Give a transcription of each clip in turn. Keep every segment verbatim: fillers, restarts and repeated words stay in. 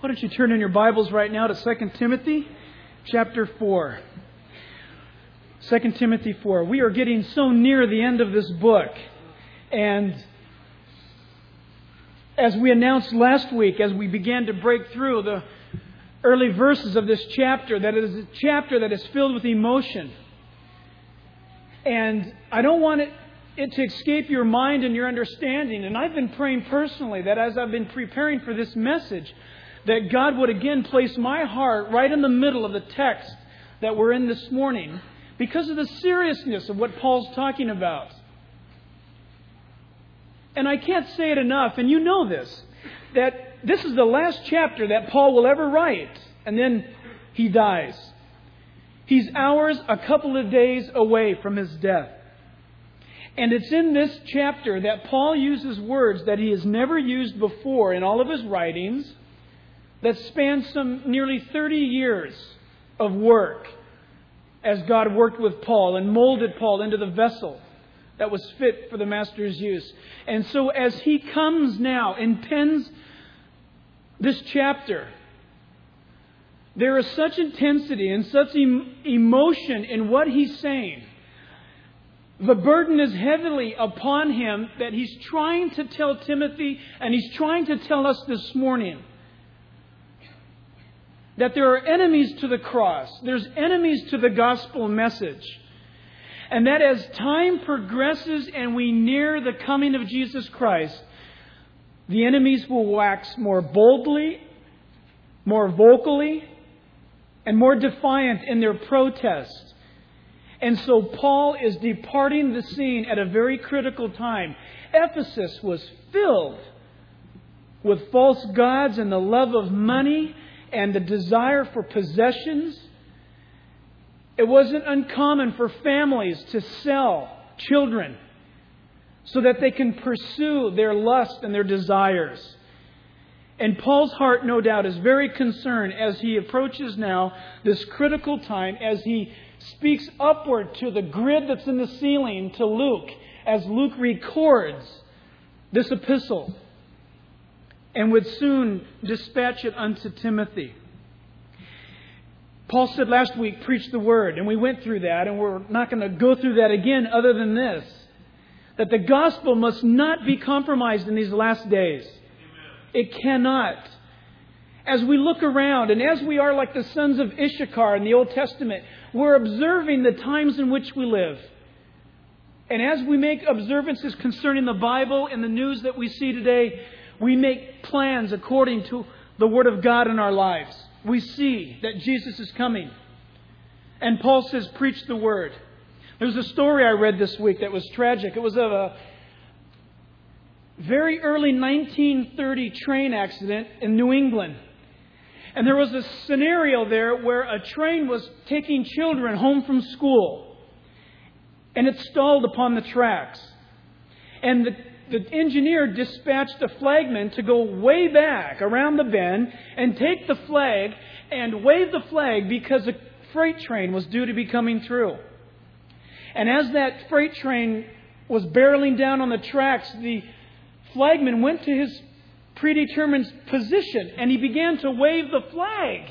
Why don't you turn in your Bibles right now to Second Timothy chapter four. Second Timothy four. We are getting so near the end of this book. And as we announced last week, as we began to break through the early verses of this chapter, that it is a chapter that is filled with emotion. And I don't want it, it to escape your mind and your understanding. And I've been praying personally that as I've been preparing for this message, that God would again place my heart right in the middle of the text that we're in this morning because of the seriousness of what Paul's talking about. And I can't say it enough, and you know this, that this is the last chapter that Paul will ever write, and then he dies. He's hours, a couple of days away from his death. And it's in this chapter that Paul uses words that he has never used before in all of his writings, that spans some nearly thirty years of work as God worked with Paul and molded Paul into the vessel that was fit for the Master's use. And so as he comes now and pens this chapter, there is such intensity and such em- emotion in what he's saying. The burden is heavily upon him that he's trying to tell Timothy, and he's trying to tell us this morning, that there are enemies to the cross. There's enemies to the gospel message. And that as time progresses and we near the coming of Jesus Christ, the enemies will wax more boldly, more vocally, and more defiant in their protest. And so Paul is departing the scene at a very critical time. Ephesus was filled with false gods and the love of money and the desire for possessions. It wasn't uncommon for families to sell children so that they can pursue their lust and their desires. And Paul's heart, no doubt, is very concerned as he approaches now this critical time, as he speaks upward to the grid that's in the ceiling to Luke, as Luke records this epistle and would soon dispatch it unto Timothy. Paul said last week, preach the word, and we went through that, and we're not going to go through that again other than this, that the gospel must not be compromised in these last days. Amen. It cannot. As we look around, and as we are like the sons of Issachar in the Old Testament, we're observing the times in which we live. And as we make observances concerning the Bible and the news that we see today, we make plans according to the Word of God in our lives. We see that Jesus is coming. And Paul says, preach the Word. There's a story I read this week that was tragic. It was of a very early nineteen thirty train accident in New England. And there was a scenario there where a train was taking children home from school. And it stalled upon the tracks. And the The engineer dispatched a flagman to go way back around the bend and take the flag and wave the flag because a freight train was due to be coming through. And as that freight train was barreling down on the tracks, the flagman went to his predetermined position and he began to wave the flag.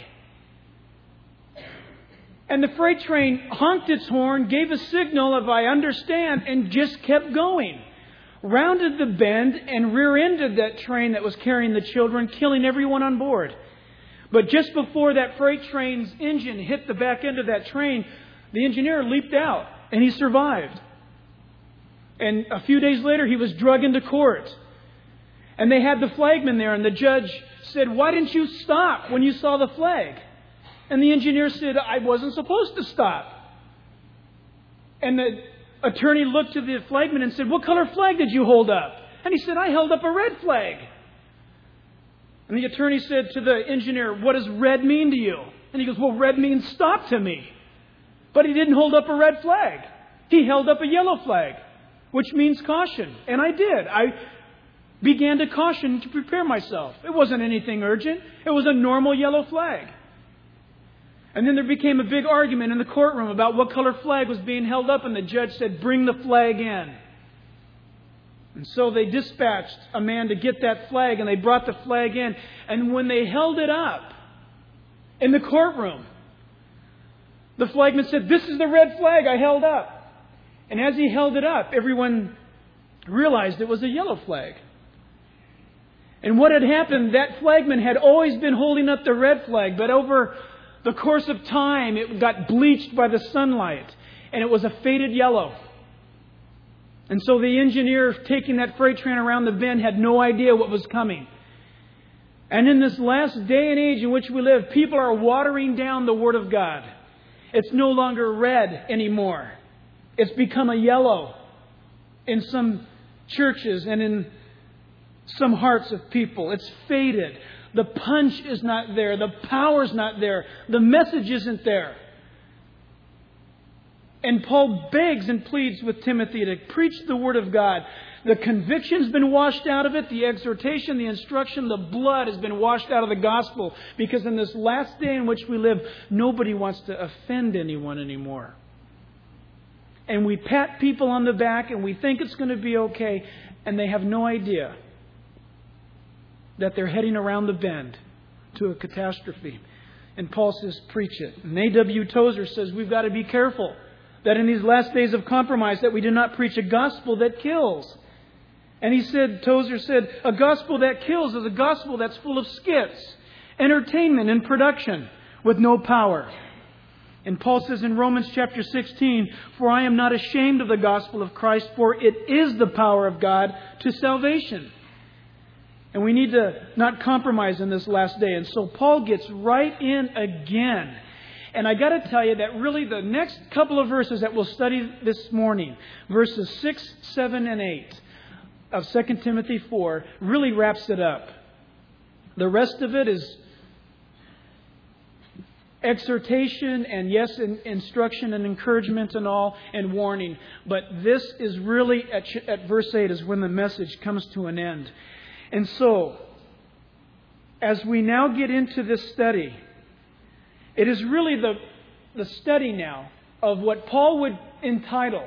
And the freight train honked its horn, gave a signal of I understand, and just kept going. Rounded the bend and rear-ended that train that was carrying the children, killing everyone on board. But just before that freight train's engine hit the back end of that train, the engineer leaped out and he survived. And a few days later, he was dragged into court. And they had the flagman there, and the judge said, why didn't you stop when you saw the flag? And the engineer said, I wasn't supposed to stop. And the attorney looked to the flagman and said, what color flag did you hold up? And he said, I held up a red flag. And the attorney said to the engineer, what does red mean to you? And he goes, well, red means stop to me. But he didn't hold up a red flag. He held up a yellow flag, which means caution. And I did. I began to caution to prepare myself. It wasn't anything urgent. It was a normal yellow flag. And then there became a big argument in the courtroom about what color flag was being held up. And the judge said, bring the flag in. And so they dispatched a man to get that flag, and they brought the flag in. And when they held it up in the courtroom, the flagman said, "This is the red flag I held up." And as he held it up, everyone realized it was a yellow flag. And what had happened, that flagman had always been holding up the red flag, but over the course of time, it got bleached by the sunlight, and it was a faded yellow. And so the engineer taking that freight train around the bend had no idea what was coming. And in this last day and age in which we live, people are watering down the Word of God. It's no longer red anymore. It's become a yellow in some churches and in some hearts of people. It's faded. The punch is not there. The power's not there. The message isn't there. And Paul begs and pleads with Timothy to preach the Word of God. The conviction's been washed out of it. The exhortation, the instruction, the blood has been washed out of the gospel. Because in this last day in which we live, nobody wants to offend anyone anymore. And we pat people on the back and we think it's going to be okay. And they have no idea that they're heading around the bend to a catastrophe. And Paul says, preach it. And A W Tozer says, we've got to be careful that in these last days of compromise that we do not preach a gospel that kills. And he said, Tozer said, a gospel that kills is a gospel that's full of skits, entertainment and production with no power. And Paul says in Romans chapter sixteen, for I am not ashamed of the gospel of Christ, for it is the power of God to salvation. And we need to not compromise in this last day. And so Paul gets right in again. And I got to tell you that really the next couple of verses that we'll study this morning, verses six, seven, and eight of Second Timothy four, really wraps it up. The rest of it is exhortation and, yes, in, instruction and encouragement and all, and warning. But this is really, at, at verse eight, is when the message comes to an end. And so, as we now get into this study, it is really the, the study now of what Paul would entitle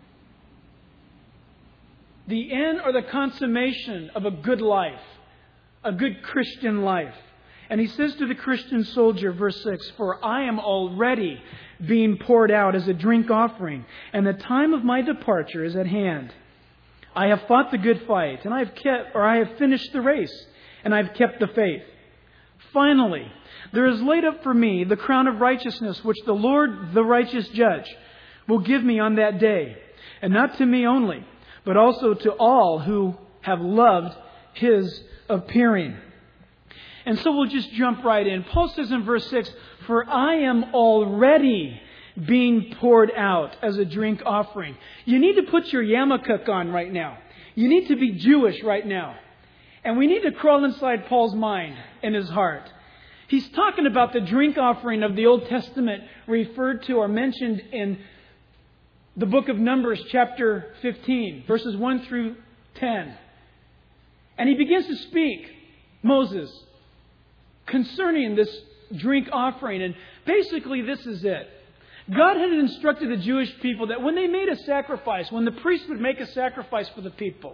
the end or the consummation of a good life, a good Christian life. And he says to the Christian soldier, verse six, for I am already being poured out as a drink offering, and the time of my departure is at hand. I have fought the good fight, and I have kept, or I have finished the race, and I have kept the faith. Finally, there is laid up for me the crown of righteousness, which the Lord, the righteous judge, will give me on that day. And not to me only, but also to all who have loved His appearing. And so we'll just jump right in. Paul says in verse six, for I am already being poured out as a drink offering. You need to put your yarmulke on right now. You need to be Jewish right now. And we need to crawl inside Paul's mind and his heart. He's talking about the drink offering of the Old Testament referred to or mentioned in the book of Numbers chapter fifteen, verses one through ten. And he begins to speak, Moses, concerning this drink offering. And basically this is it. God had instructed the Jewish people that when they made a sacrifice, when the priest would make a sacrifice for the people,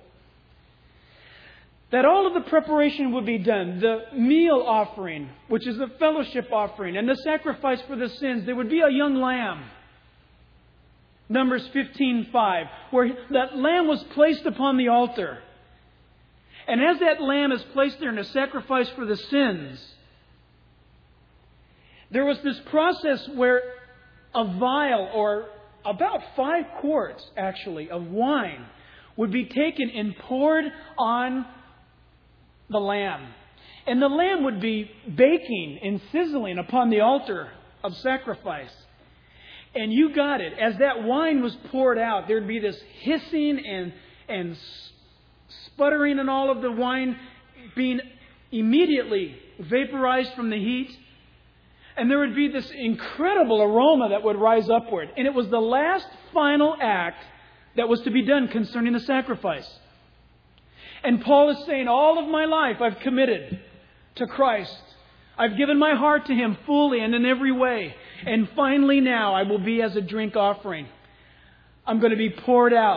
that all of the preparation would be done. The meal offering, which is the fellowship offering, and the sacrifice for the sins. There would be a young lamb. Numbers fifteen five, where that lamb was placed upon the altar. And as that lamb is placed there in a sacrifice for the sins, there was this process where a vial, or about five quarts actually, of wine would be taken and poured on the lamb. And the lamb would be baking and sizzling upon the altar of sacrifice. And you got it. As that wine was poured out, there'd be this hissing and, and sputtering and all of the wine being immediately vaporized from the heat. And there would be this incredible aroma that would rise upward. And it was the last final act that was to be done concerning the sacrifice. And Paul is saying, all of my life I've committed to Christ. I've given my heart to Him fully and in every way. And finally now I will be as a drink offering. I'm going to be poured out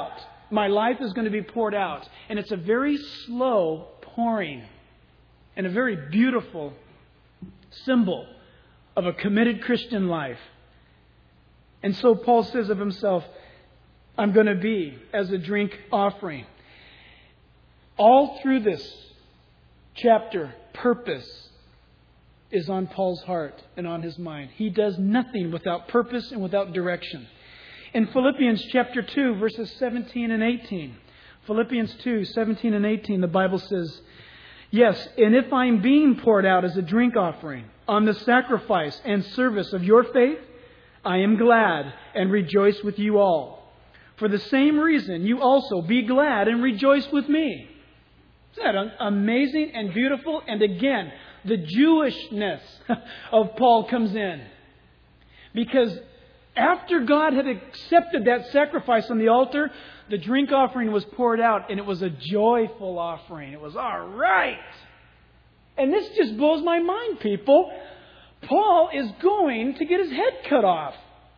My life is going to be poured out. And it's a very slow pouring and a very beautiful symbol of a committed Christian life. And so Paul says of himself, I'm going to be as a drink offering. All through this chapter, purpose is on Paul's heart and on his mind. He does nothing without purpose and without direction. In Philippians chapter two, verses seventeen and eighteen, Philippians two, seventeen and eighteen, the Bible says, yes, and if I'm being poured out as a drink offering on the sacrifice and service of your faith, I am glad and rejoice with you all. For the same reason, you also be glad and rejoice with me. Isn't that amazing and beautiful? And again, the Jewishness of Paul comes in. Because after God had accepted that sacrifice on the altar, the drink offering was poured out, and it was a joyful offering. It was all right. And this just blows my mind, people. Paul is going to get his head cut off.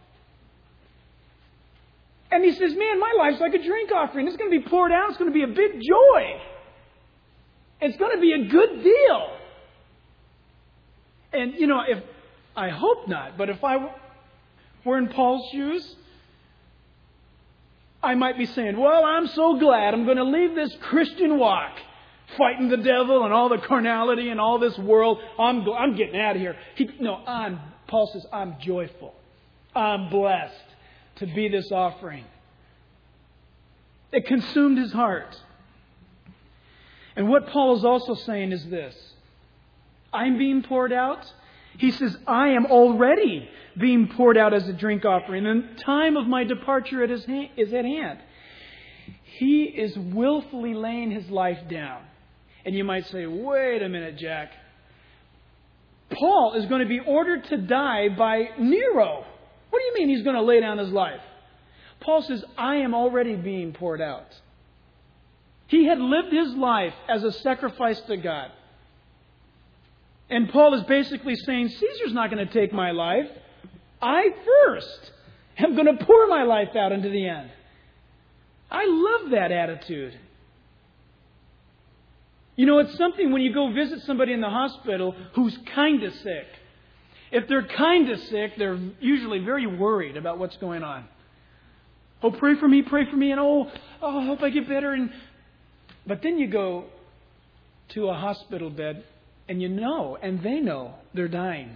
And he says, man, my life's like a drink offering. It's going to be poured out. It's going to be a big joy. It's going to be a good deal. And, you know, if I hope not, but if I were in Paul's shoes, I might be saying, well, I'm so glad I'm going to leave this Christian walk, fighting the devil and all the carnality and all this world. I'm I'm getting out of here. He, no, I'm, Paul says, I'm joyful. I'm blessed to be this offering. It consumed his heart. And what Paul is also saying is this. I'm being poured out. He says, I am already being poured out as a drink offering. And the time of my departure at his hand, is at hand. He is willfully laying his life down. And you might say, wait a minute, Jack. Paul is going to be ordered to die by Nero. What do you mean he's going to lay down his life? Paul says, I am already being poured out. He had lived his life as a sacrifice to God. And Paul is basically saying, Caesar's not going to take my life. I first am going to pour my life out into the end. I love that attitude. You know, it's something when you go visit somebody in the hospital who's kind of sick. If they're kind of sick, they're usually very worried about what's going on. Oh, pray for me, pray for me, and oh, oh I hope I get better. And But then you go to a hospital bed, and you know, and they know, they're dying.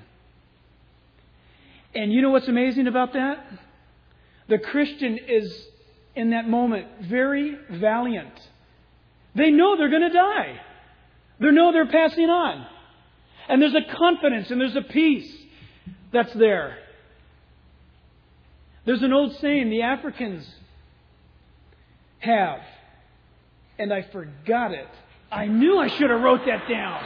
And you know what's amazing about that? The Christian is, in that moment, very valiant. They know they're going to die. They know they're passing on. And there's a confidence and there's a peace that's there. There's an old saying the Africans have, and I forgot it. I knew I should have wrote that down.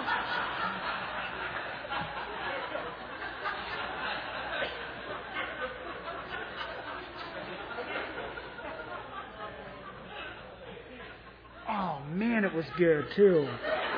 Oh, man, it was good, too.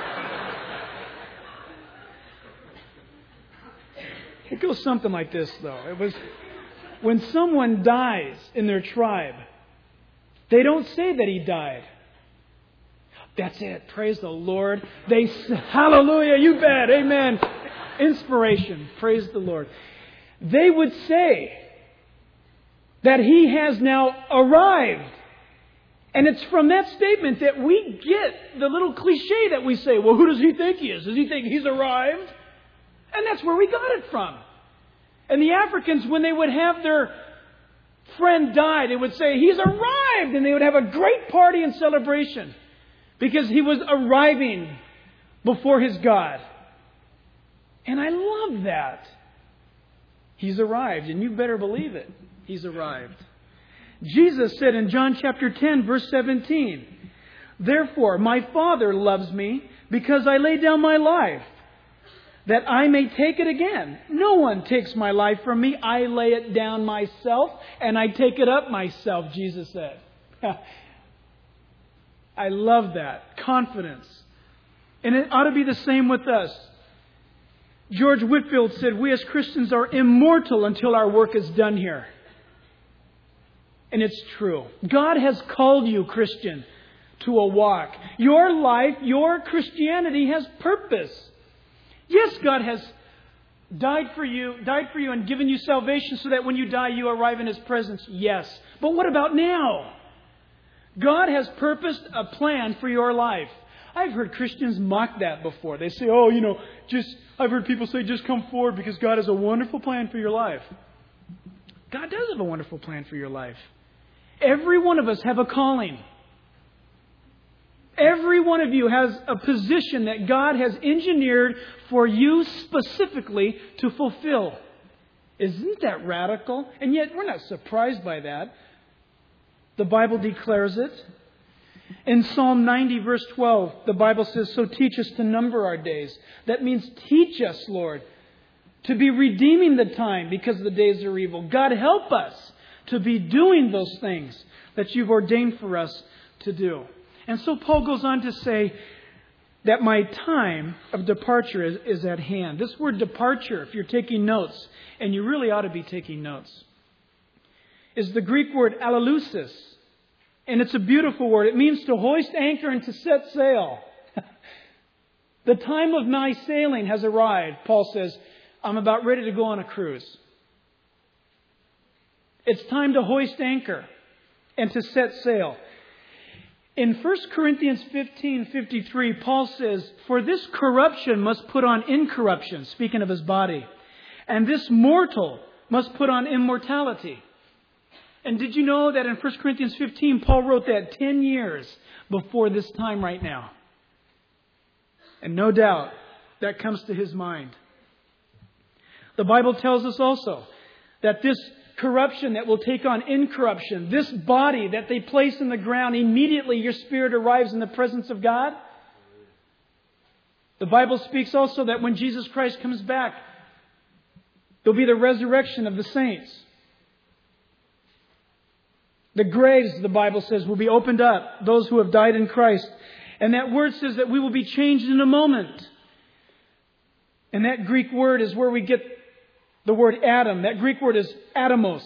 It goes something like this, though. It was when someone dies in their tribe, they don't say that he died. That's it. Praise the Lord. They say, hallelujah, you bet. Amen. Inspiration. Praise the Lord. They would say that he has now arrived. And it's from that statement that we get the little cliche that we say, well, who does he think he is? Does he think he's arrived? And that's where we got it from. And the Africans, when they would have their friend die, they would say, he's arrived! And they would have a great party and celebration because he was arriving before his God. And I love that. He's arrived, and you better believe it. He's arrived. Jesus said in John chapter ten, verse seventeen, therefore, my Father loves me because I lay down my life, that I may take it again. No one takes my life from me. I lay it down myself, and I take it up myself, Jesus said. I love that. Confidence. And it ought to be the same with us. George Whitefield said, we as Christians are immortal until our work is done here. And it's true. God has called you, Christian, to a walk. Your life, your Christianity has purpose. Yes, God has died for you, died for you and given you salvation so that when you die you arrive in His presence. Yes. But what about now? God has purposed a plan for your life. I've heard Christians mock that before. They say, oh, you know, just, I've heard people say, just come forward because God has a wonderful plan for your life. God does have a wonderful plan for your life. Every one of us have a calling. Every one of you has a position that God has engineered for you specifically to fulfill. Isn't that radical? And yet we're not surprised by that. The Bible declares it. In Psalm ninety, verse twelve, the Bible says, so teach us to number our days. That means teach us, Lord, to be redeeming the time because the days are evil. God, help us to be doing those things that You've ordained for us to do. And so Paul goes on to say that my time of departure is, is at hand. This word departure, if you're taking notes, and you really ought to be taking notes, is the Greek word alalusis. And it's a beautiful word. It means to hoist anchor and to set sail. The time of my sailing has arrived. Paul says, I'm about ready to go on a cruise. It's time to hoist anchor and to set sail. In First Corinthians fifteen fifty-three, Paul says, for this corruption must put on incorruption, speaking of his body, and this mortal must put on immortality. And did you know that in First Corinthians fifteen, Paul wrote that ten years before this time right now? And no doubt that comes to his mind. The Bible tells us also that this corruption that will take on incorruption, this body that they place in the ground, immediately your spirit arrives in the presence of God. The Bible speaks also that when Jesus Christ comes back, there'll be the resurrection of the saints. The graves, the Bible says, will be opened up, those who have died in Christ. And that word says that we will be changed in a moment. And that Greek word is where we get the word Adam. That Greek word is atomos.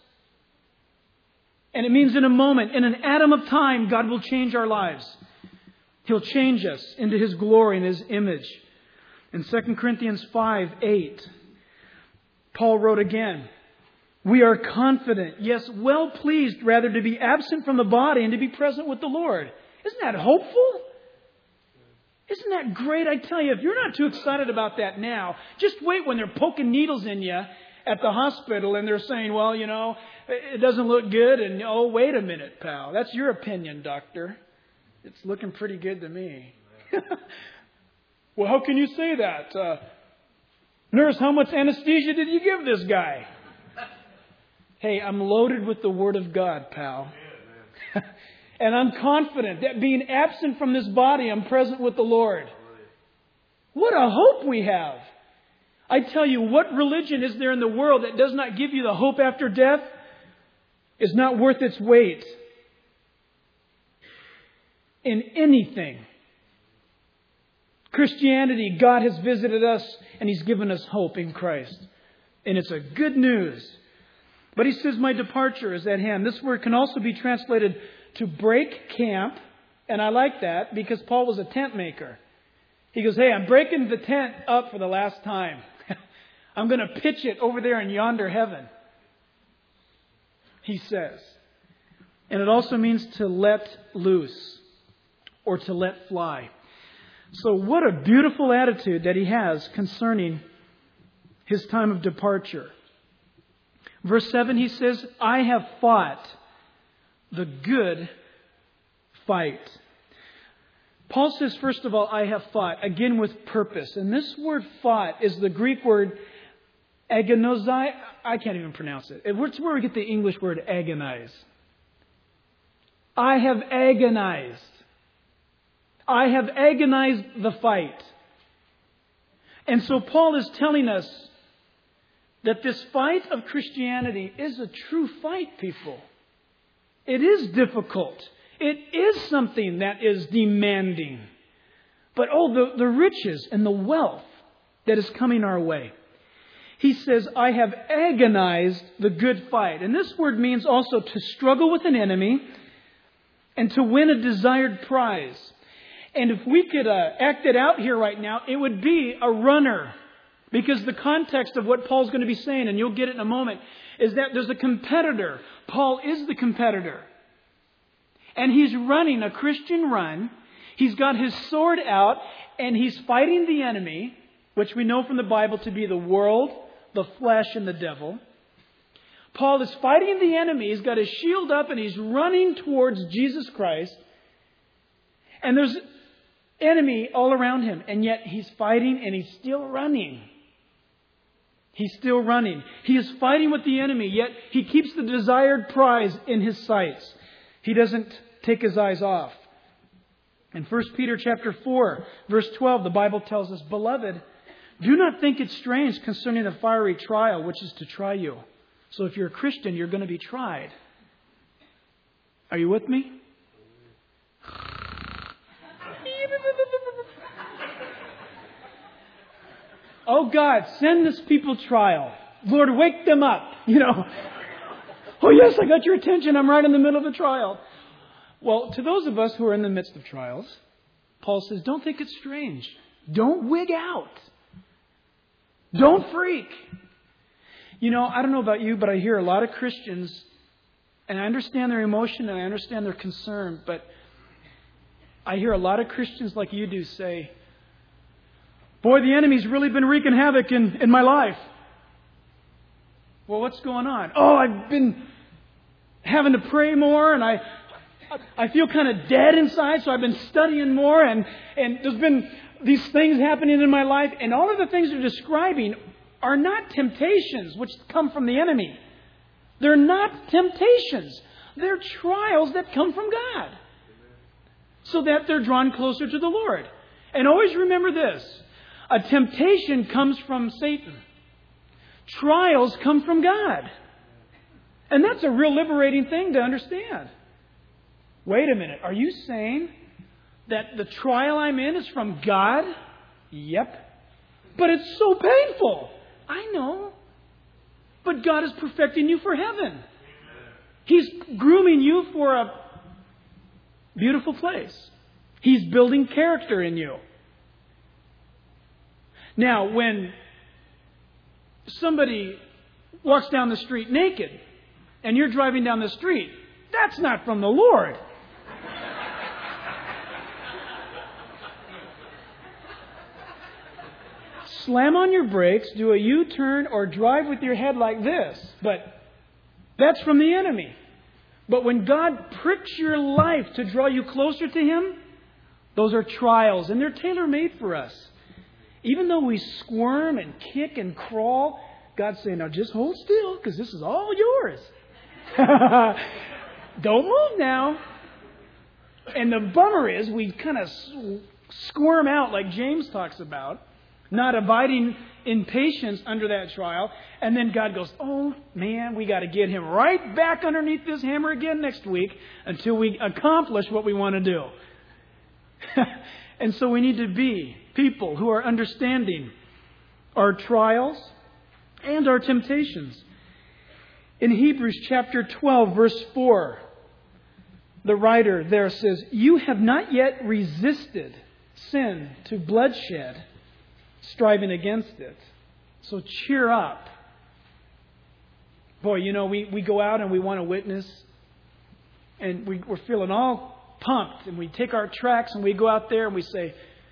And it means in a moment, in an atom of time, God will change our lives. He'll change us into His glory and His image. In Second Corinthians five eight, Paul wrote again, we are confident, yes, well pleased rather to be absent from the body and to be present with the Lord. Isn't that hopeful? Isn't that great? I tell you, if you're not too excited about that now, just wait when they're poking needles in you at the hospital and they're saying, well, you know, it doesn't look good. And, oh, wait a minute, pal. That's your opinion, doctor. It's looking pretty good to me. Well, how can you say that? Uh, nurse, how much anesthesia did you give this guy? Hey, I'm loaded with the Word of God, pal. And I'm confident that being absent from this body, I'm present with the Lord. What a hope we have. I tell you, what religion is there in the world that does not give you the hope after death? Is not worth its weight in anything. Christianity, God has visited us and He's given us hope in Christ. And it's a good news. But He says, my departure is at hand. This word can also be translated to break camp. And I like that because Paul was a tent maker. He goes, hey, I'm breaking the tent up for the last time. I'm going to pitch it over there in yonder heaven. He says. And it also means to let loose or to let fly. So what a beautiful attitude that he has concerning his time of departure. Verse seven, he says, I have fought the good fight. Paul says, first of all, I have fought, again with purpose. And this word fought is the Greek word agonizai. I can't even pronounce it. It's where we get the English word agonize. I have agonized. I have agonized the fight. And so Paul is telling us that this fight of Christianity is a true fight, people. It is difficult. It is something that is demanding. But oh, the, the riches and the wealth that is coming our way. He says, I have agonized the good fight. And this word means also to struggle with an enemy and to win a desired prize. And if we could uh, act it out here right now, it would be a runner. Because the context of what Paul's going to be saying, and you'll get it in a moment, is that there's a competitor. Paul is the competitor. And he's running a Christian run. He's got his sword out, and he's fighting the enemy, which we know from the Bible to be the world, the flesh, and the devil. Paul is fighting the enemy. He's got his shield up, and he's running towards Jesus Christ. And there's enemy all around him, and yet he's fighting, and he's still running. He's still running. He is fighting with the enemy, yet he keeps the desired prize in his sights. He doesn't take his eyes off. In First Peter chapter four, verse twelve, the Bible tells us, Beloved, do not think it strange concerning the fiery trial which is to try you. So if you're a Christian, you're going to be tried. Are you with me? Oh God, send this people trial. Lord, wake them up. You know. Oh yes, I got your attention. I'm right in the middle of the trial. Well, to those of us who are in the midst of trials, Paul says, don't think it's strange. Don't wig out. Don't freak. You know, I don't know about you, but I hear a lot of Christians, and I understand their emotion and I understand their concern, but I hear a lot of Christians like you do say, boy, the enemy's really been wreaking havoc in, in my life. Well, what's going on? Oh, I've been having to pray more, and I I feel kind of dead inside, so I've been studying more, and, and there's been these things happening in my life, and all of the things they're describing are not temptations which come from the enemy. They're not temptations. They're trials that come from God, so that they're drawn closer to the Lord. And always remember this. A temptation comes from Satan. Trials come from God. And that's a real liberating thing to understand. Wait a minute. Are you saying that the trial I'm in is from God? Yep. But it's so painful. I know. But God is perfecting you for heaven. He's grooming you for a beautiful place. He's building character in you. Now, when somebody walks down the street naked and you're driving down the street, that's not from the Lord. Slam on your brakes, do a U-turn, or drive with your head like this. But that's from the enemy. But when God pricks your life to draw you closer to Him, those are trials, and they're tailor-made for us. Even though we squirm and kick and crawl, God's saying, now just hold still, because this is all yours. Don't move now. And the bummer is we kind of squirm out like James talks about, not abiding in patience under that trial. And then God goes, oh man, we got to get him right back underneath this hammer again next week until we accomplish what we want to do. And so we need to be people who are understanding our trials and our temptations. In Hebrews chapter twelve, verse four, the writer there says, you have not yet resisted sin to bloodshed, striving against it. So cheer up. Boy, you know, we, we go out and we want to witness, and we, we're feeling all pumped, and we take our tracts and we go out there and we say,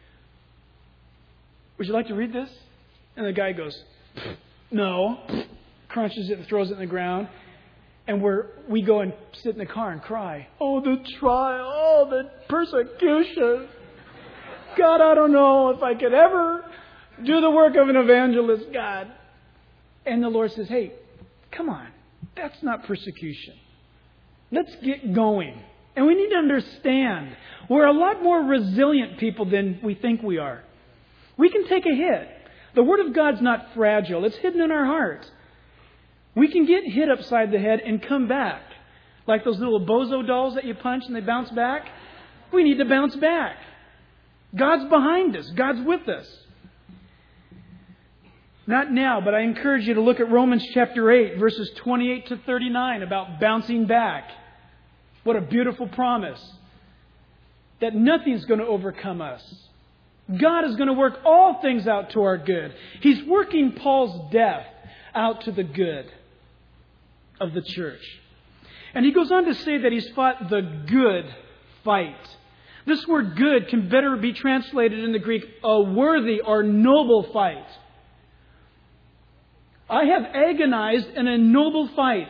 would you like to read this? And the guy goes, no, crunches it and throws it in the ground. And we're, we go and sit in the car and cry. Oh, the trial. Oh, the persecution. God, I don't know if I could ever do the work of an evangelist, God. And the Lord says, hey, come on. That's not persecution. Let's get going. And we need to understand we're a lot more resilient people than we think we are. We can take a hit. The Word of God's not fragile. It's hidden in our heart. We can get hit upside the head and come back. Like those little bozo dolls that you punch and they bounce back. We need to bounce back. God's behind us. God's with us. Not now, but I encourage you to look at Romans chapter eight, verses twenty-eight to thirty-nine about bouncing back. What a beautiful promise. That nothing's going to overcome us. God is going to work all things out to our good. He's working Paul's death out to the good of the church. And he goes on to say that he's fought the good fight. This word good can better be translated in the Greek, a worthy or noble fight. I have agonized in a noble fight.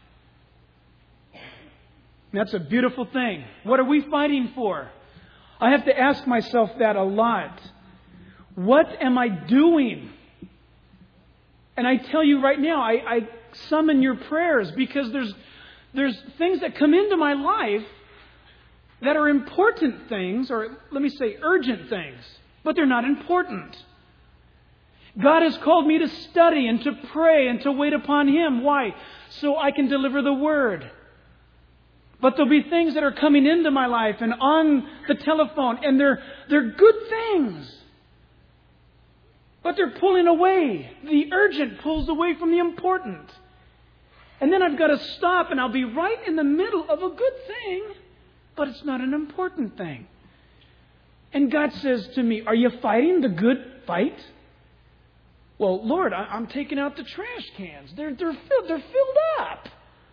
That's a beautiful thing. What are we fighting for? I have to ask myself that a lot. What am I doing? And I tell you right now, I, I summon your prayers because there's there's things that come into my life that are important things, or let me say urgent things, but they're not important. God has called me to study and to pray and to wait upon Him. Why? So I can deliver the Word. But there'll be things that are coming into my life and on the telephone, and they're they're good things. But they're pulling away. The urgent pulls away from the important. And then I've got to stop, and I'll be right in the middle of a good thing, but it's not an important thing. And God says to me, are you fighting the good fight? Well, Lord, I'm taking out the trash cans. They're, they're, filled, they're filled up.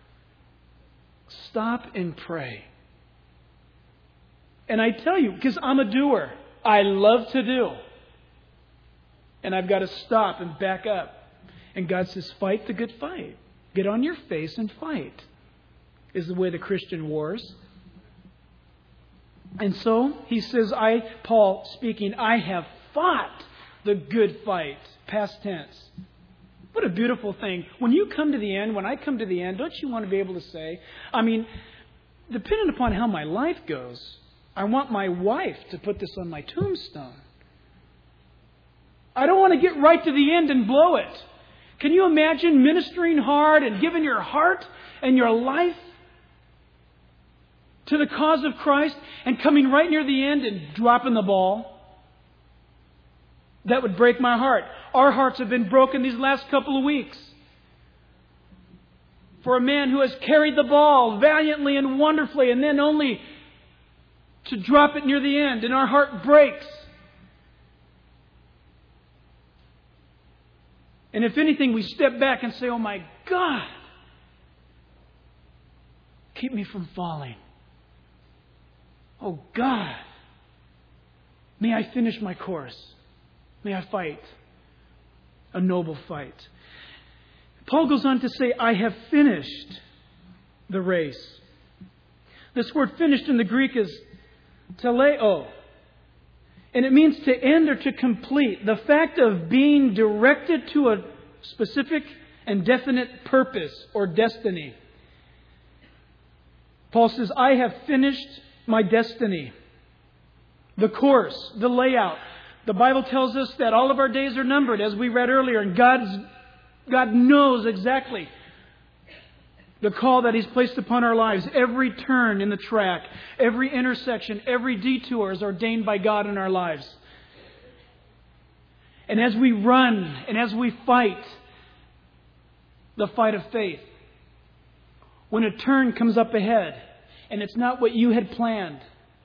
Stop and pray. And I tell you, because I'm a doer, I love to do. And I've got to stop and back up. And God says, fight the good fight. Get on your face and fight, is the way the Christian wars. And so he says, I, Paul speaking, I have fought the good fight. Past tense. What a beautiful thing. When you come to the end, when I come to the end, don't you want to be able to say, I mean, depending upon how my life goes, I want my wife to put this on my tombstone. I don't want to get right to the end and blow it. Can you imagine ministering hard and giving your heart and your life to the cause of Christ and coming right near the end and dropping the ball? That would break my heart. Our hearts have been broken these last couple of weeks. For a man who has carried the ball valiantly and wonderfully, and then only to drop it near the end, and our heart breaks. And if anything, we step back and say, oh my God, keep me from falling. Oh God, may I finish my course. May I fight a noble fight. Paul goes on to say, I have finished the race. This word finished in the Greek is teleo. And it means to end or to complete. The fact of being directed to a specific and definite purpose or destiny. Paul says, I have finished my destiny. The course, the layout. The Bible tells us that all of our days are numbered, as we read earlier, and God's, God knows exactly the call that He's placed upon our lives. Every turn in the track, every intersection, every detour is ordained by God in our lives. And as we run and as we fight the fight of faith, when a turn comes up ahead and it's not what you had planned,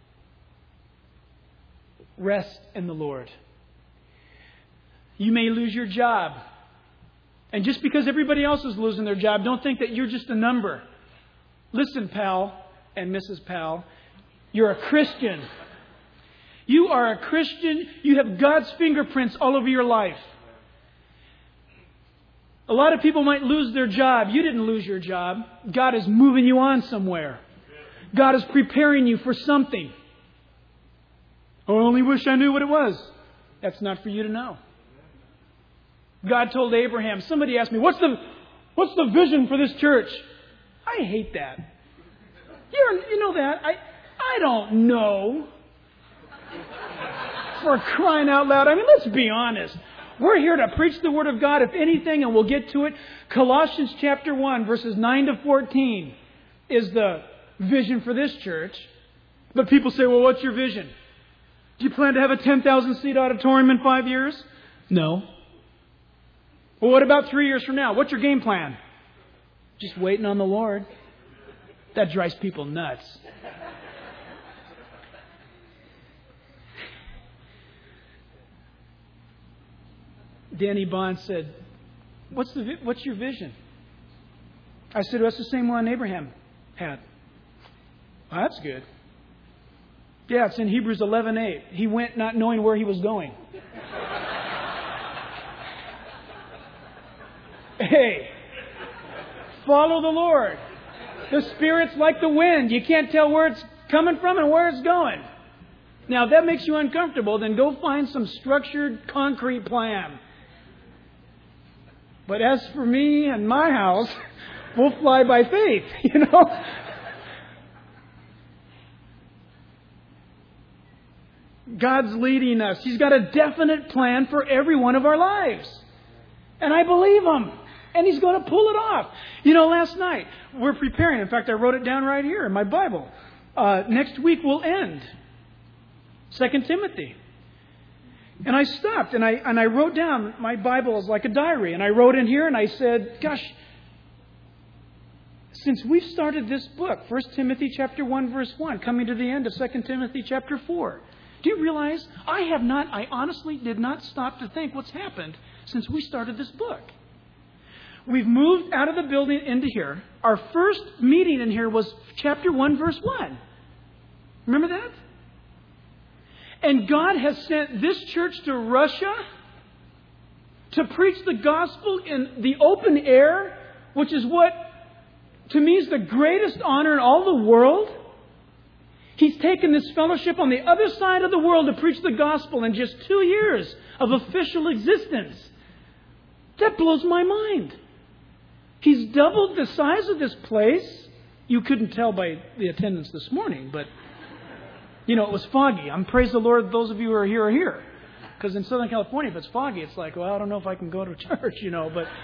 rest in the Lord. You may lose your job. And just because everybody else is losing their job, don't think that you're just a number. Listen, pal and Missus Pal, you're a Christian. You are a Christian. You have God's fingerprints all over your life. A lot of people might lose their job. You didn't lose your job. God is moving you on somewhere. God is preparing you for something. I only wish I knew what it was. That's not for you to know. God told Abraham, somebody asked me, what's the what's the vision for this church? I hate that. You're, you know that. I I don't know. For crying out loud. I mean, let's be honest. We're here to preach the Word of God, if anything, and we'll get to it. Colossians chapter one, verses nine to fourteen is the vision for this church. But people say, well, what's your vision? Do you plan to have a ten thousand seat auditorium in five years? No. Well, what about three years from now? What's your game plan? Just waiting on the Lord. That drives people nuts. Danny Bond said, what's the what's your vision? I said, well, that's the same one Abraham had. Well, that's good. Yeah, it's in Hebrews eleven eight. He went not knowing where he was going. Hey, follow the Lord. The Spirit's like the wind. You can't tell where it's coming from and where it's going. Now, if that makes you uncomfortable, then go find some structured, concrete plan. But as for me and my house, we'll fly by faith, you know. God's leading us. He's got a definite plan for every one of our lives. And I believe Him. And He's going to pull it off. You know, last night, we're preparing. In fact, I wrote it down right here in my Bible. Uh, next week we'll end Second Timothy. And I stopped and I and I wrote down, my Bible is like a diary. And I wrote in here and I said, gosh, since we've started this book, First Timothy chapter one, verse one, coming to the end of Second Timothy chapter four, do you realize I have not, I honestly did not stop to think what's happened since we started this book. We've moved out of the building into here. Our first meeting in here was chapter one, verse one. Remember that? And God has sent this church to Russia to preach the gospel in the open air, which is what, to me, is the greatest honor in all the world. He's taken this fellowship on the other side of the world to preach the gospel in just two years of official existence. That blows my mind. He's doubled the size of this place. You couldn't tell by the attendance this morning, but, you know, it was foggy. I'm praise the Lord, those of you who are here are here. Because in Southern California, if it's foggy, it's like, well, I don't know if I can go to church, you know, but...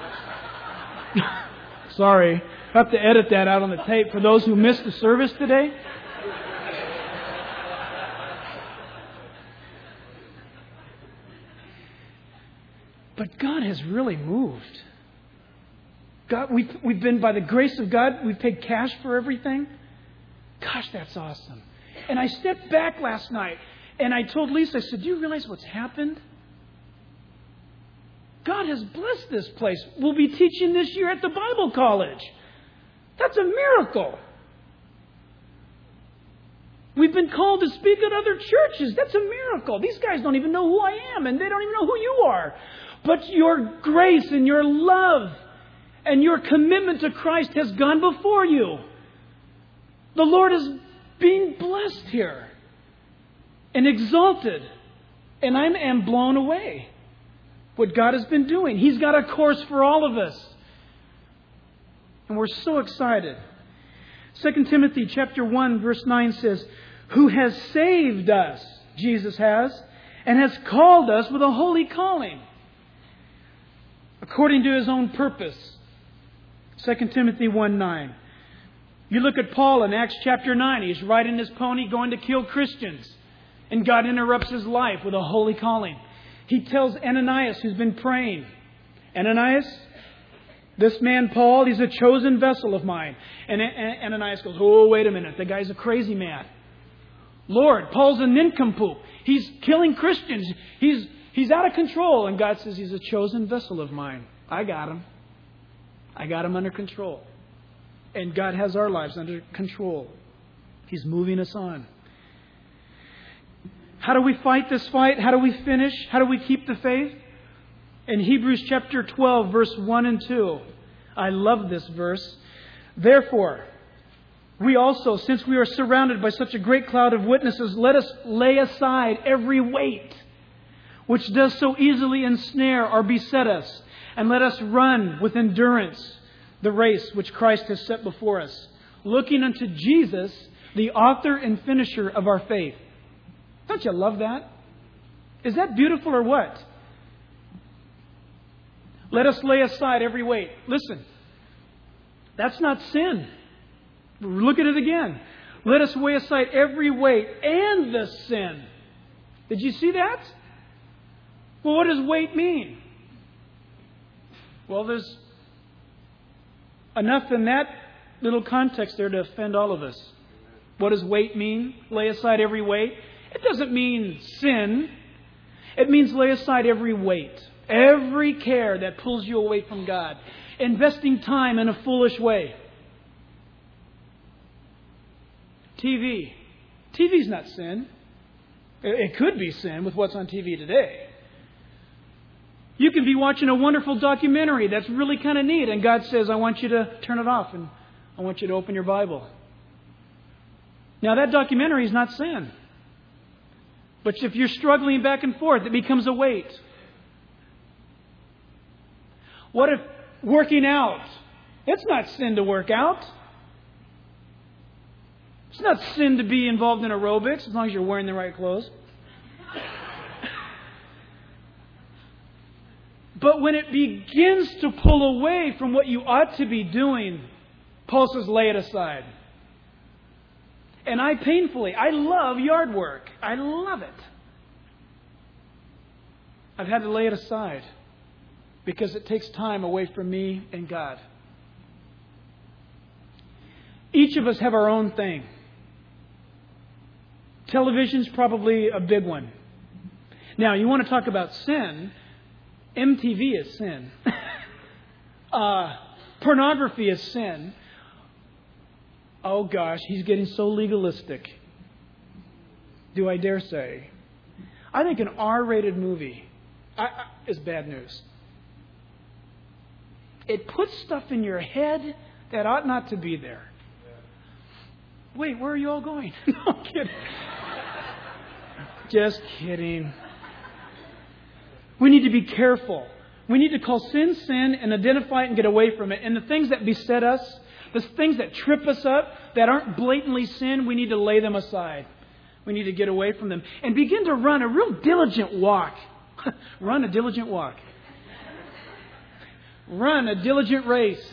Sorry. I have to edit that out on the tape for those who missed the service today. But God has really moved. God, we've, we've been, by the grace of God, we've paid cash for everything. Gosh, that's awesome. And I stepped back last night and I told Lisa, I said, do you realize what's happened? God has blessed this place. We'll be teaching this year at the Bible College. That's a miracle. We've been called to speak at other churches. That's a miracle. These guys don't even know who I am, and they don't even know who you are. But your grace and your love and your commitment to Christ has gone before you. The Lord is being blessed here and exalted. And I am blown away what God has been doing. He's got a course for all of us. And we're so excited. Second Timothy chapter one, verse nine says, who has saved us, Jesus has, and has called us with a holy calling, according to His own purpose. Second Timothy one nine. You look at Paul in Acts chapter nine. He's riding his pony going to kill Christians. And God interrupts his life with a holy calling. He tells Ananias, who's been praying, Ananias, this man Paul, he's a chosen vessel of mine. And Ananias goes, oh, wait a minute. The guy's a crazy man. Lord, Paul's a nincompoop. He's killing Christians. He's, he's out of control. And God says, he's a chosen vessel of mine. I got him. I got him under control. And God has our lives under control. He's moving us on. How do we fight this fight? How do we finish? How do we keep the faith? In Hebrews chapter twelve, verse one and two. I love this verse. Therefore, we also, since we are surrounded by such a great cloud of witnesses, let us lay aside every weight which does so easily ensnare or beset us, and let us run with endurance the race which Christ has set before us, looking unto Jesus, the author and finisher of our faith. Don't you love that? Is that beautiful or what? Let us lay aside every weight. Listen, that's not sin. Look at it again. Let us lay aside every weight and the sin. Did you see that? Well, what does weight mean? Well, there's enough in that little context there to offend all of us. What does weight mean? Lay aside every weight. It doesn't mean sin. It means lay aside every weight, every care that pulls you away from God. Investing time in a foolish way. T V. T V's not sin. It could be sin with what's on T V today. You can be watching a wonderful documentary that's really kind of neat, and God says, I want you to turn it off and I want you to open your Bible. Now, that documentary is not sin. But if you're struggling back and forth, it becomes a weight. What if working out? It's not sin to work out. It's not sin to be involved in aerobics as long as you're wearing the right clothes. But when it begins to pull away from what you ought to be doing, Paul says, lay it aside. And I painfully, I love yard work. I love it. I've had to lay it aside because it takes time away from me and God. Each of us have our own thing. Television's probably a big one. Now, you want to talk about sin? M T V is sin. uh, pornography is sin. Oh gosh, he's getting so legalistic. Do I dare say? I think an R-rated movie I, I, is bad news. It puts stuff in your head that ought not to be there. Wait, where are you all going? No, I'm kidding. Just kidding. We need to be careful. We need to call sin, sin, and identify it and get away from it. And the things that beset us, the things that trip us up, that aren't blatantly sin, we need to lay them aside. We need to get away from them. And begin to run a real diligent walk. Run a diligent walk. Run a diligent race.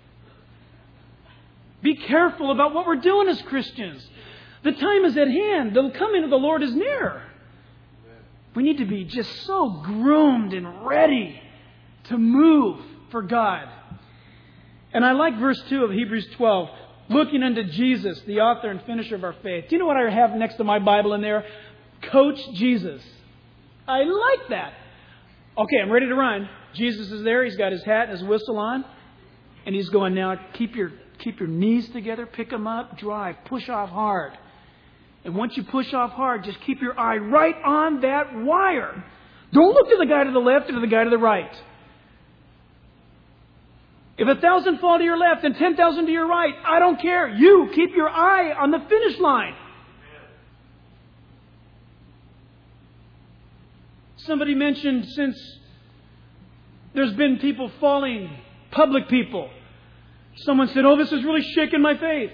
Be careful about what we're doing as Christians. The time is at hand. The coming of the Lord is near. We need to be just so groomed and ready to move for God. And I like verse two of Hebrews twelve. Looking unto Jesus, the author and finisher of our faith. Do you know what I have next to my Bible in there? Coach Jesus. I like that. Okay, I'm ready to run. Jesus is there. He's got his hat and his whistle on. And he's going, now keep your keep your knees together, pick them up, drive, push off hard. And once you push off hard, just keep your eye right on that wire. Don't look to the guy to the left or to the guy to the right. If a thousand fall to your left and ten thousand to your right, I don't care. You keep your eye on the finish line. Somebody mentioned since there's been people falling, public people. Someone said, oh, this is really shaking my faith.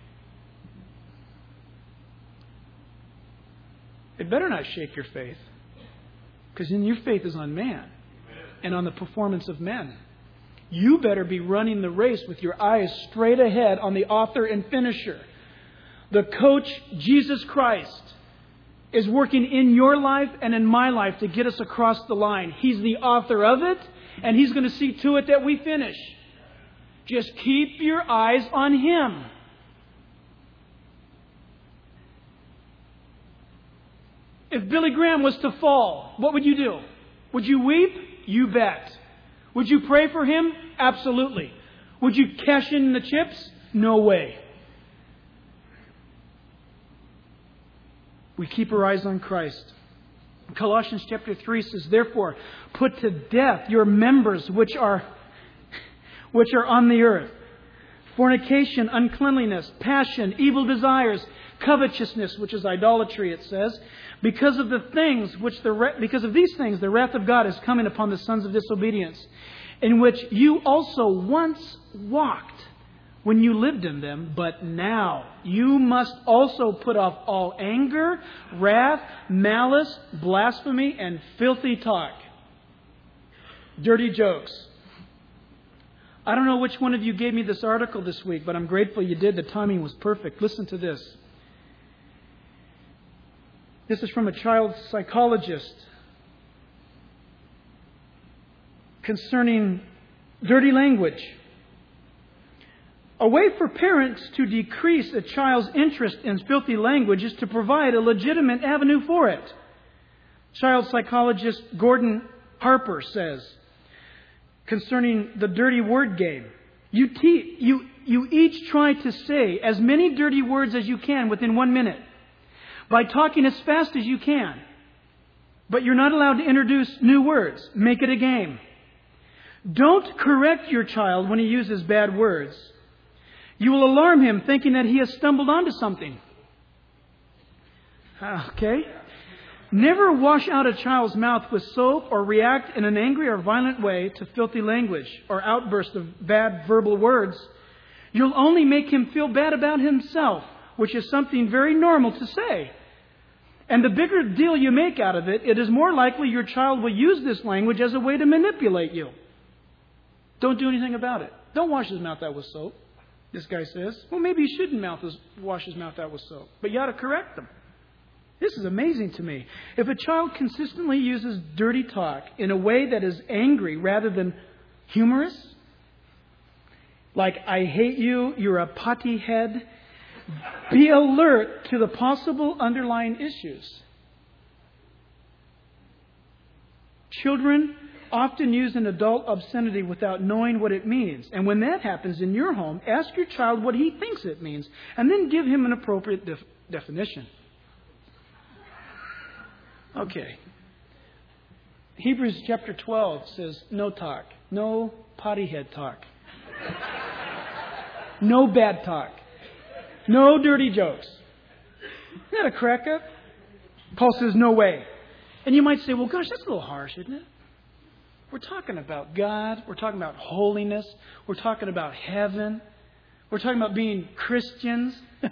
It better not shake your faith. Because then your faith is on man and on the performance of men. You better be running the race with your eyes straight ahead on the author and finisher. The coach, Jesus Christ, is working in your life and in my life to get us across the line. He's the author of it, and He's going to see to it that we finish. Just keep your eyes on Him. If Billy Graham was to fall, what would you do? Would you weep? You bet. Would you pray for him? Absolutely. Would you cash in the chips? No way. We keep our eyes on Christ. Colossians chapter three says, therefore, put to death your members which are which are on the earth. Fornication, uncleanliness, passion, evil desires, covetousness, which is idolatry, it says. Because of the things which the because of these things, the wrath of God is coming upon the sons of disobedience, in which you also once walked when you lived in them, but now you must also put off all anger, wrath, malice, blasphemy, and filthy talk. Dirty jokes. I don't know which one of you gave me this article this week, but I'm grateful you did. The timing was perfect. Listen to this. This is from a child psychologist concerning Dirty language. A way for parents to decrease a child's interest in filthy language is to provide a legitimate avenue for it. Child psychologist Gordon Harper says concerning the dirty word game, you, te- you, you each try to say as many dirty words as you can within one minute by talking as fast as you can. But you're not allowed to introduce new words. Make it a game. Don't correct your child when he uses bad words. You will alarm him thinking that he has stumbled onto something. Okay? Never wash out a child's mouth with soap or react in an angry or violent way to filthy language or outbursts of bad verbal words. You'll only make him feel bad about himself, which is something very normal to say. And the bigger deal you make out of it, it is more likely your child will use this language as a way to manipulate you. Don't do anything about it. Don't wash his mouth out with soap, this guy says. Well, maybe he shouldn't mouth his, wash his mouth out with soap, but you ought to correct them. This is amazing to me. If a child consistently uses dirty talk in a way that is angry rather than humorous, like, I hate you, you're a potty head, be alert to the possible underlying issues. Children often use an adult obscenity without knowing what it means. And when that happens in your home, ask your child what he thinks it means, and then give him an appropriate def- definition. Okay. Hebrews chapter twelve says no talk. No potty head talk. No bad talk. No dirty jokes. Isn't that a crack up? Paul says no way. And you might say, well, gosh, that's a little harsh, isn't it? We're talking about God. We're talking about holiness. We're talking about heaven. We're talking about being Christians.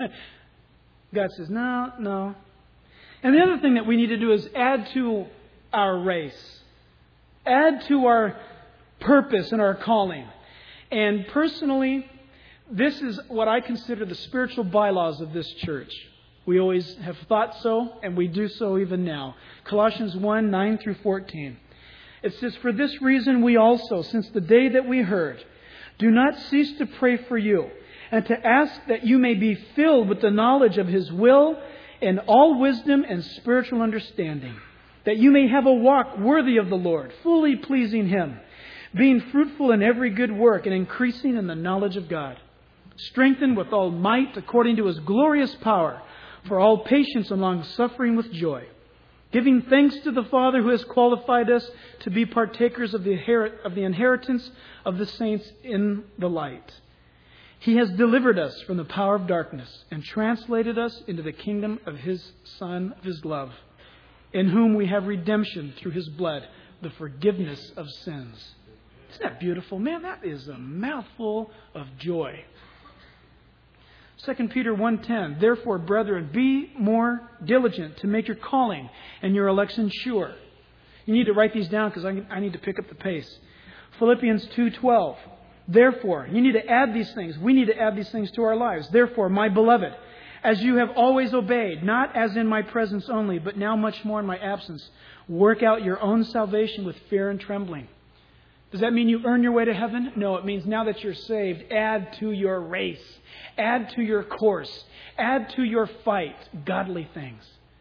God says, no, no. And the other thing that we need to do is add to our race. Add to our purpose and our calling. And personally, this is what I consider the spiritual bylaws of this church. We always have thought so, and we do so even now. Colossians one, nine through fourteen. It says, for this reason we also, since the day that we heard, do not cease to pray for you, and to ask that you may be filled with the knowledge of His will and all wisdom and spiritual understanding, that you may have a walk worthy of the Lord, fully pleasing Him, being fruitful in every good work and increasing in the knowledge of God, strengthened with all might according to His glorious power, for all patience and long suffering with joy, giving thanks to the Father who has qualified us to be partakers of the inherit- of the inheritance of the saints in the light. He has delivered us from the power of darkness and translated us into the kingdom of His Son, of His love, in whom we have redemption through His blood, the forgiveness of sins. Isn't that beautiful? Man, that is a mouthful of joy. Second Peter one ten, therefore, brethren, be more diligent to make your calling and your election sure. You need to write these down because I, I need to pick up the pace. Philippians two twelve, therefore, you need to add these things. We need to add these things to our lives. Therefore, my beloved, as you have always obeyed, not as in my presence only, but now much more in my absence, work out your own salvation with fear and trembling. Does that mean you earn your way to heaven? No, it means now that you're saved, add to your race. Add to your course. Add to your fight godly things.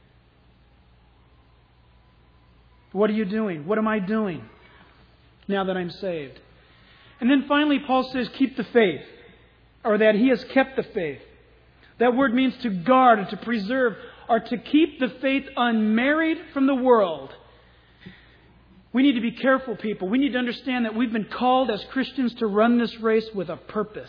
What are you doing? What am I doing now that I'm saved? And then finally, Paul says, keep the faith, or that he has kept the faith. That word means to guard or to preserve or to keep the faith unmarried from the world. We need to be careful, people. We need to understand that we've been called as Christians to run this race with a purpose.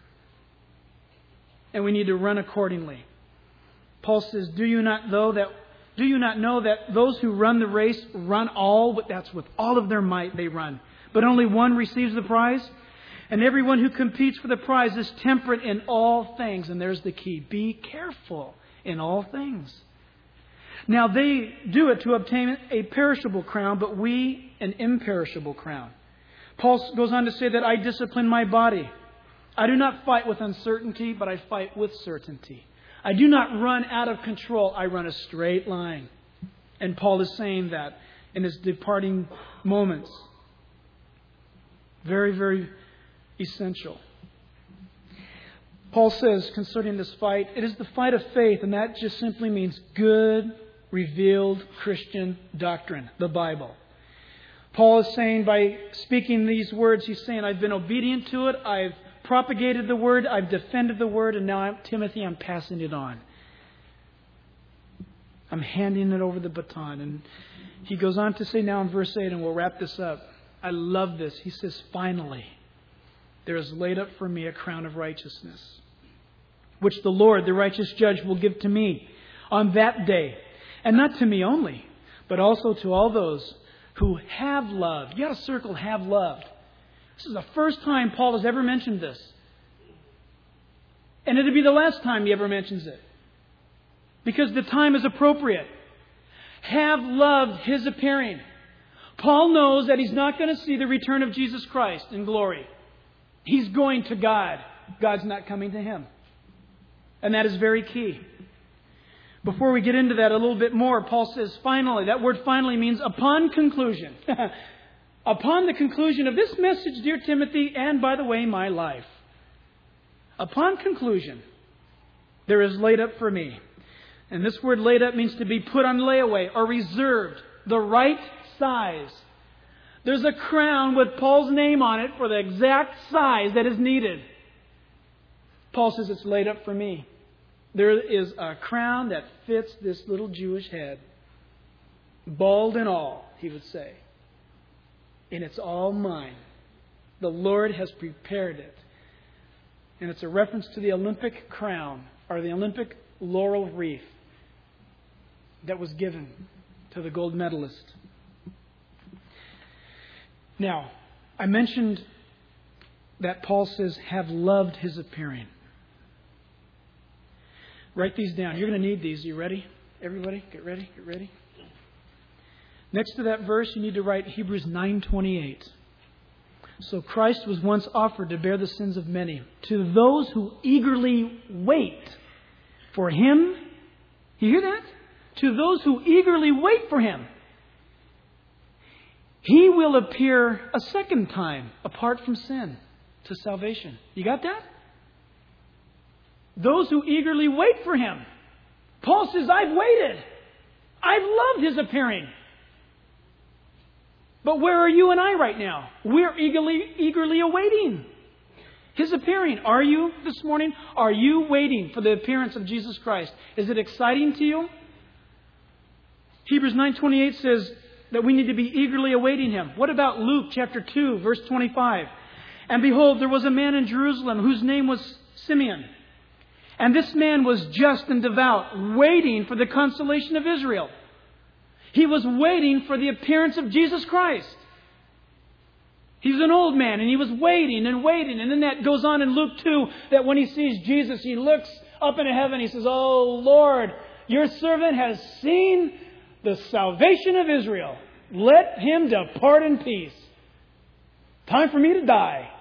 And we need to run accordingly. Paul says, do you not know that do you not know that those who run the race run all, but that's with all of their might they run. But only one receives the prize. And everyone who competes for the prize is temperate in all things. And there's the key. Be careful in all things. Now they do it to obtain a perishable crown, but we an imperishable crown. Paul goes on to say that I discipline my body. I do not fight with uncertainty, but I fight with certainty. I do not run out of control. I run a straight line. And Paul is saying that in his departing moments. Very, very essential. Paul says concerning this fight, it is the fight of faith, and that just simply means good, revealed Christian doctrine, the Bible. Paul is saying by speaking these words, he's saying, I've been obedient to it, I've propagated the Word, I've defended the Word, and now, I'm, Timothy, I'm passing it on. I'm handing it over the baton. And he goes on to say now in verse eight, and we'll wrap this up. I love this. He says, finally, there is laid up for me a crown of righteousness, which the Lord, the righteous judge, will give to me on that day. And not to me only, but also to all those who have loved. You got to circle have loved. This is the first time Paul has ever mentioned this. And it'll be the last time he ever mentions it. Because the time is appropriate. Have loved His appearing. Paul knows that he's not going to see the return of Jesus Christ in glory. He's going to God. God's not coming to him. And that is very key. Before we get into that a little bit more, Paul says finally. That word finally means upon conclusion. Upon the conclusion of this message, dear Timothy, and by the way, my life. Upon conclusion, there is laid up for me. And this word laid up means to be put on layaway or reserved. The right size. There's a crown with Paul's name on it for the exact size that is needed. Paul says it's laid up for me. There is a crown that fits this little Jewish head. Bald and all, he would say. And it's all mine. The Lord has prepared it. And it's a reference to the Olympic crown, or the Olympic laurel wreath that was given to the gold medalist. Now, I mentioned that Paul says, have loved His appearing. Write these down. You're going to need these. Are you ready? Everybody, get ready, get ready. Next to that verse, you need to write Hebrews nine twenty-eight. So Christ was once offered to bear the sins of many. To those who eagerly wait for Him. You hear that? To those who eagerly wait for Him. He will appear a second time apart from sin to salvation. You got that? Those who eagerly wait for Him. Paul says, I've waited. I've loved His appearing. But where are you and I right now? We're eagerly, eagerly awaiting His appearing. Are you this morning? Are you waiting for the appearance of Jesus Christ? Is it exciting to you? Hebrews nine twenty-eight says that we need to be eagerly awaiting Him. What about Luke chapter two, verse twenty-five? And behold, there was a man in Jerusalem whose name was Simeon. And this man was just and devout, waiting for the consolation of Israel. He was waiting for the appearance of Jesus Christ. He was an old man and he was waiting and waiting. And then that goes on in Luke two, that when he sees Jesus, he looks up into heaven. He says, Oh Lord, your servant has seen the salvation of Israel. Let him depart in peace. Time for me to die.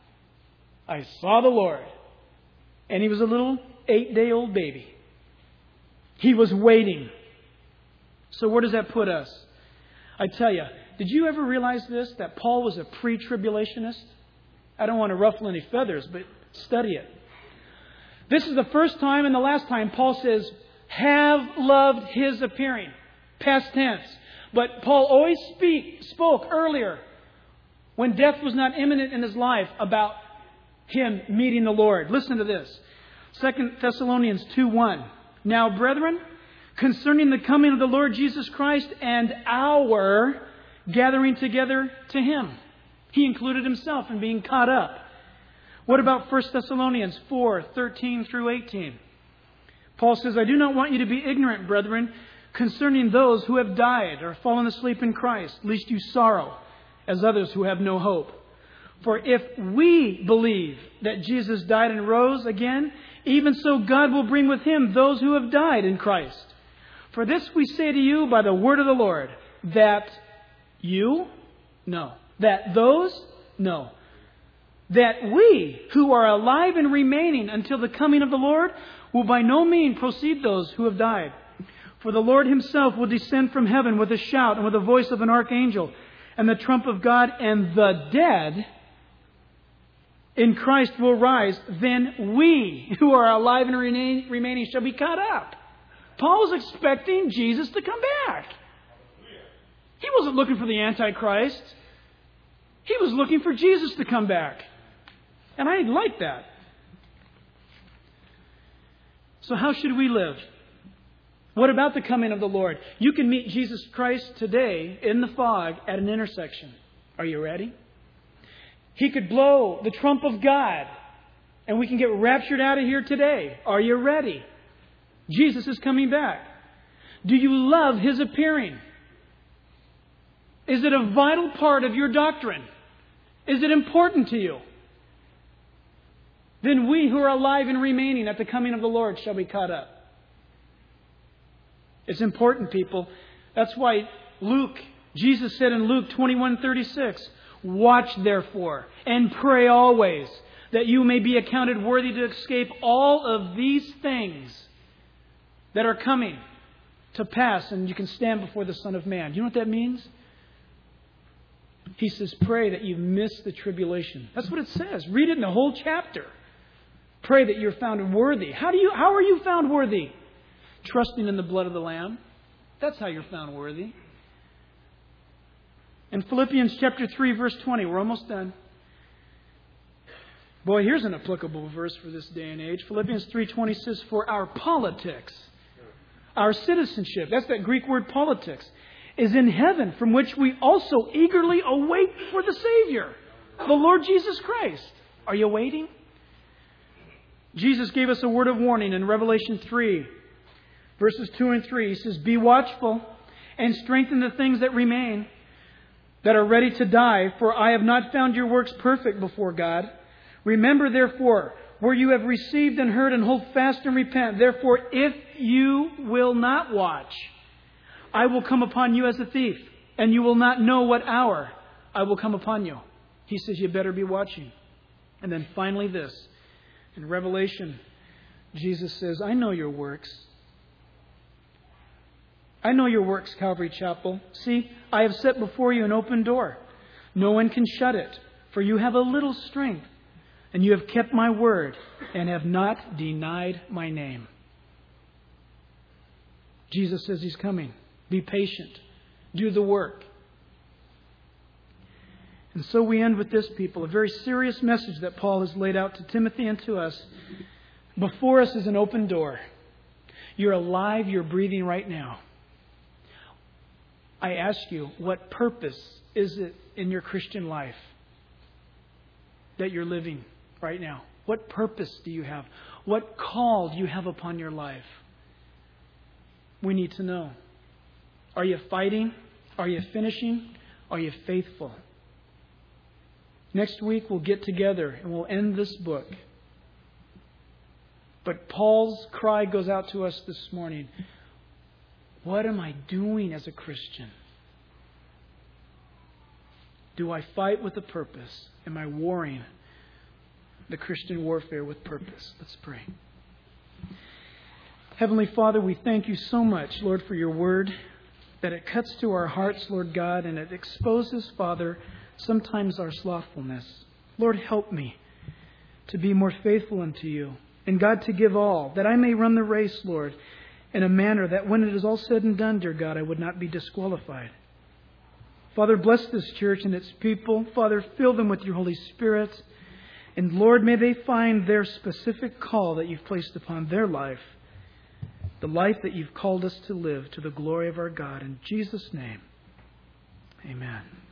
I saw the Lord. And he was a little eight-day-old baby. He was waiting. So where does that put us? I tell you, did you ever realize this? That Paul was a pre-tribulationist? I don't want to ruffle any feathers, but study it. This is the first time and the last time Paul says, have loved His appearing. Past tense. But Paul always speak, spoke earlier, when death was not imminent in his life, about him meeting the Lord. Listen to this. Second Thessalonians two one. Now, brethren, concerning the coming of the Lord Jesus Christ and our gathering together to Him. He included Himself in being caught up. What about First Thessalonians four thirteen through eighteen? Paul says, I do not want you to be ignorant, brethren, concerning those who have died or fallen asleep in Christ, lest you sorrow as others who have no hope. For if we believe that Jesus died and rose again, even so God will bring with Him those who have died in Christ. For this we say to you by the word of the Lord, that you, no, that those, no, that we who are alive and remaining until the coming of the Lord will by no means precede those who have died. For the Lord Himself will descend from heaven with a shout and with the voice of an archangel and the trump of God, and the dead in Christ will rise, then we who are alive and remain, remaining shall be caught up. Paul was expecting Jesus to come back. He wasn't looking for the Antichrist. He was looking for Jesus to come back. And I like that. So how should we live? What about the coming of the Lord? You can meet Jesus Christ today in the fog at an intersection. Are you ready? He could blow the trump of God and we can get raptured out of here today. Are you ready? Jesus is coming back. Do you love His appearing? Is it a vital part of your doctrine? Is it important to you? Then we who are alive and remaining at the coming of the Lord shall be caught up. It's important, people. That's why Luke, Jesus said in Luke twenty-one thirty-six, watch therefore and pray always that you may be accounted worthy to escape all of these things that are coming to pass, and you can stand before the Son of Man. Do you know what that means? He says, pray that you miss the tribulation. That's what it says. Read it in the whole chapter. Pray that you're found worthy. How do you? How are you found worthy? Trusting in the blood of the Lamb. That's how you're found worthy. In Philippians chapter three, verse twenty, we're almost done. Boy, here's an applicable verse for this day and age. Philippians three twenty says, for our politics, our citizenship, that's that Greek word politics, is in heaven, from which we also eagerly await for the Savior, the Lord Jesus Christ. Are you waiting? Jesus gave us a word of warning in Revelation three, verses two and three. He says, be watchful and strengthen the things that remain, that are ready to die, for I have not found your works perfect before God. Remember, therefore, where you have received and heard, and hold fast and repent. Therefore, if you will not watch, I will come upon you as a thief, and you will not know what hour I will come upon you. He says you better be watching. And then finally this. In Revelation, Jesus says, I know your works. I know your works, Calvary Chapel. See, I have set before you an open door. No one can shut it, for you have a little strength, and you have kept my word and have not denied my name. Jesus says He's coming. Be patient. Do the work. And so we end with this, people, a very serious message that Paul has laid out to Timothy and to us. Before us is an open door. You're alive, you're breathing right now. I ask you, what purpose is it in your Christian life that you're living right now? What purpose do you have? What call do you have upon your life? We need to know. Are you fighting? Are you finishing? Are you faithful? Next week we'll get together and we'll end this book. But Paul's cry goes out to us this morning. What am I doing as a Christian? Do I fight with a purpose? Am I warring the Christian warfare with purpose? Let's pray. Heavenly Father, we thank you so much, Lord, for your word, that it cuts to our hearts, Lord God, and it exposes, Father, sometimes our slothfulness. Lord, help me to be more faithful unto you, and God, to give all, that I may run the race, Lord, in a manner that when it is all said and done, dear God, I would not be disqualified. Father, bless this church and its people. Father, fill them with your Holy Spirit. And Lord, may they find their specific call that you've placed upon their life, the life that you've called us to live to the glory of our God. In Jesus' name, amen.